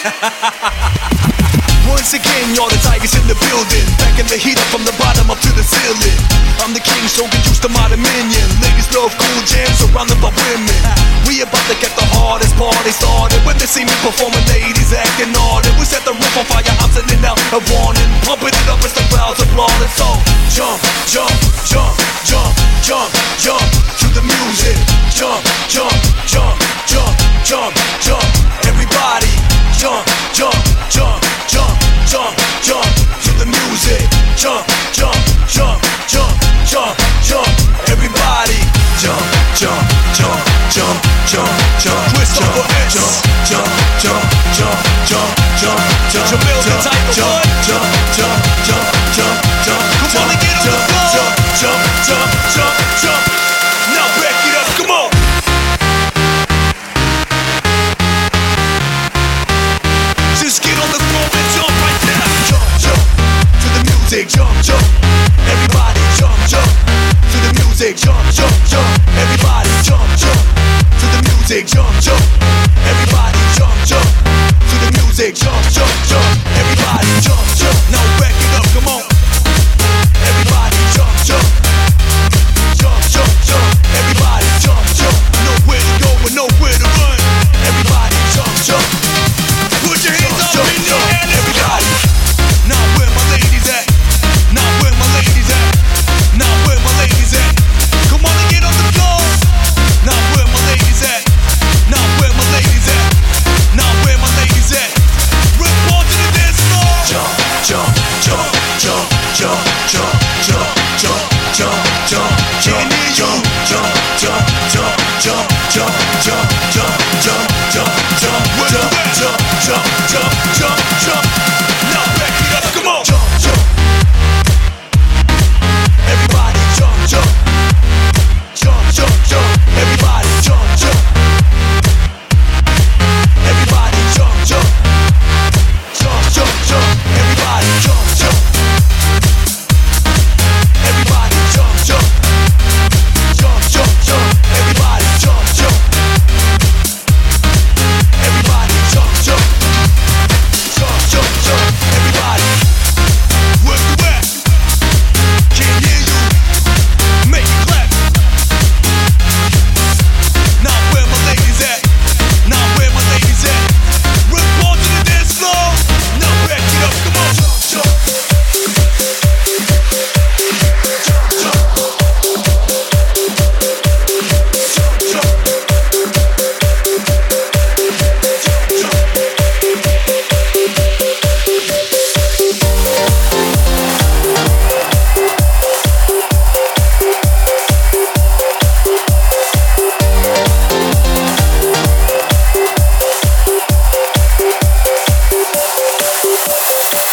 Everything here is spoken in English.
Once again, y'all, the Tigers in the building, backing the heat up from the bottom up to the ceiling. I'm the king, so get used to my dominion. Ladies love cool jams, surrounded by women. We about to get the hardest party started. When they see me performing, ladies acting hard. We set the roof on fire, I'm sending out a warning, pumping it up as the crowds applauding. So jump, jump, jump, jump, jump, jump to the music. Jump, jump, jump, jump, jump, jump. Everybody, jump, jump, jump, jump, jump, jump to the music. Jump, jump, jump, jump, jump, jump. Everybody, jump, jump, jump, jump, jump, jump. Twist over S. Jump, jump, jump, jump, jump, jump, jump, Jamil the type of jump, jump, jump, jump, jump, jump. Come on and get on the floor. Jump, jump, jump, jump, jump. Now back it up, come on. Just get on the floor and jump right now. Jump, jump to the music. Jump, jump. Everybody jump, jump to the music. Jump, jump, jump. Everybody jump, jump to the music. Jump, jump. Everybody jump, jump to the music. Jump, jump, jump. Everybody jump, jump. Now back it up, come on. Everybody jump, jump. Jump, jump, jump. Everybody jump, jump. Nowhere to go and nowhere to run. Everybody jump, jump. Put your hands up in the air, everybody. Now where my ladies at? Now where my ladies at? Now where my ladies at? Come on and get on the floor. Now where my ladies at? Now where my ladies at? Now where my ladies at? Report to the dance floor. Jump, jump, jump, jump, jump, jump, jump, jump, jump, jump, jump, jump, jump, jump, jump, jump, jump, jump, jump.